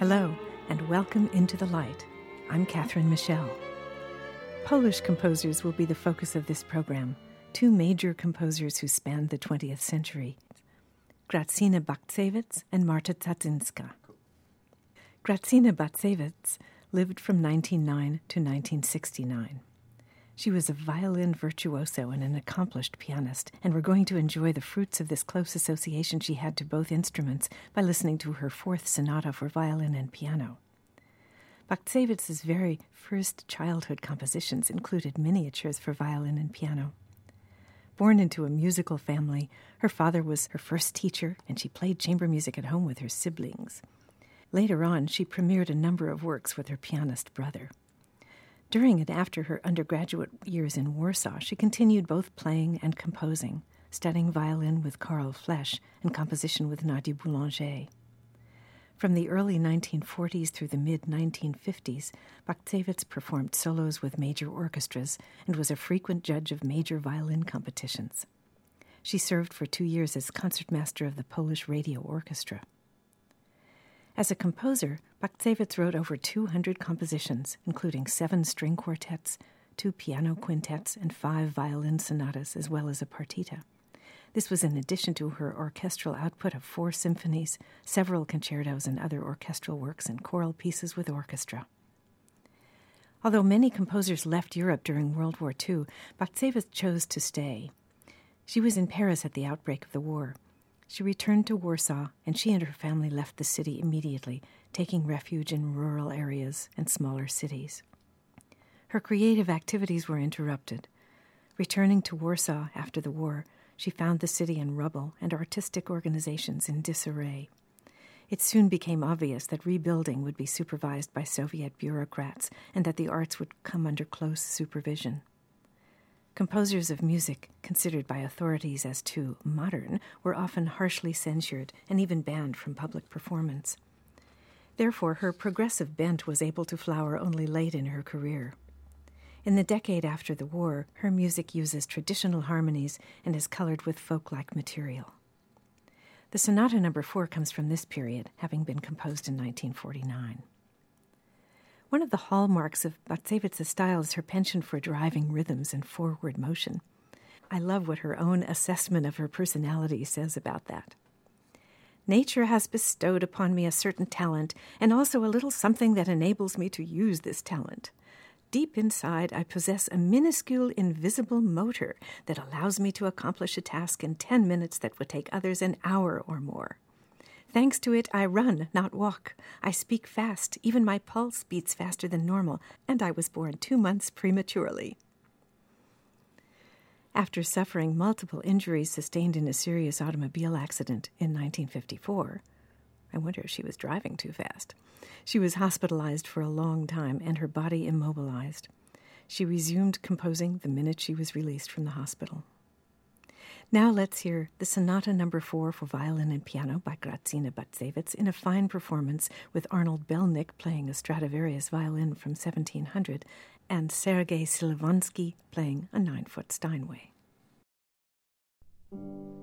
Hello, and welcome into the light. I'm Catherine Michelle. Polish composers will be the focus of this program, two major composers who spanned the 20th century, Grażyna Baktsiewicz and Marta Czaczyńska. Grażyna Baktsiewicz lived from 1909 to 1969. She was a violin virtuoso and an accomplished pianist, and we're going to enjoy the fruits of this close association she had to both instruments by listening to her fourth sonata for violin and piano. Baktiewicz's very first childhood compositions included miniatures for violin and piano. Born into a musical family, her father was her first teacher, and she played chamber music at home with her siblings. Later on, she premiered a number of works with her pianist brother. During and after her undergraduate years in Warsaw, she continued both playing and composing, studying violin with Karl Flesch and composition with Nadia Boulanger. From the early 1940s through the mid-1950s, Baktsiewicz performed solos with major orchestras and was a frequent judge of major violin competitions. She served for 2 years as concertmaster of the Polish Radio Orchestra. As a composer, Baktsiewicz wrote over 200 compositions, including 7 string quartets, 2 piano quintets, and 5 violin sonatas, as well as a partita. This was in addition to her orchestral output of 4 symphonies, several concertos, and other orchestral works and choral pieces with orchestra. Although many composers left Europe during World War II, Baktsiewicz chose to stay. She was in Paris at the outbreak of the war. She returned to Warsaw, and she and her family left the city immediately, taking refuge in rural areas and smaller cities. Her creative activities were interrupted. Returning to Warsaw after the war, she found the city in rubble and artistic organizations in disarray. It soon became obvious that rebuilding would be supervised by Soviet bureaucrats and that the arts would come under close supervision. Composers of music, considered by authorities as too modern, were often harshly censured and even banned from public performance. Therefore, her progressive bent was able to flower only late in her career. In the decade after the war, her music uses traditional harmonies and is colored with folk-like material. The Sonata No. 4 comes from this period, having been composed in 1949. One of the hallmarks of Baktiewicz's style is her penchant for driving rhythms and forward motion. I love what her own assessment of her personality says about that. Nature has bestowed upon me a certain talent, and also a little something that enables me to use this talent. Deep inside, I possess a minuscule invisible motor that allows me to accomplish a task in 10 minutes that would take others an hour or more. Thanks to it, I run, not walk. I speak fast. Even my pulse beats faster than normal, and I was born 2 months prematurely. After suffering multiple injuries sustained in a serious automobile accident in 1954, I wonder if she was driving too fast, she was hospitalized for a long time and her body immobilized. She resumed composing the minute she was released from the hospital. Now let's hear the Sonata No. 4 for violin and piano by Grażyna Baktsiewicz in a fine performance with Arnold Belnik playing a Stradivarius violin from 1700 and Sergei Slavonsky playing a 9-foot Steinway.